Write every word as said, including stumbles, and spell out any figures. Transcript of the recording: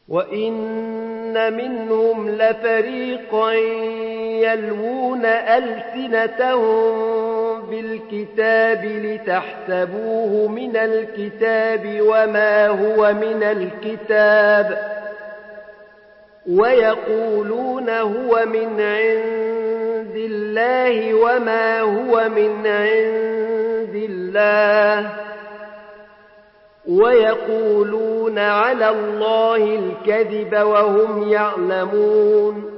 وَإِنَّ مِنْهُمْ لَفَرِيقًا يَلْوُونَ أَلْسِنَتَهُم بِالْكِتَابِ لِتَحْسَبُوهُ مِنَ الْكِتَابِ وَمَا هُوَ مِنَ الْكِتَابِ وَيَقُولُونَ هُوَ مِنْ عِندِ اللَّهِ وَمَا هُوَ مِنْ عِندِ اللَّهِ وَيَقُولُونَ عَلَى اللَّهِ الْكَذِبَ وَهُمْ يَعْلَمُونَ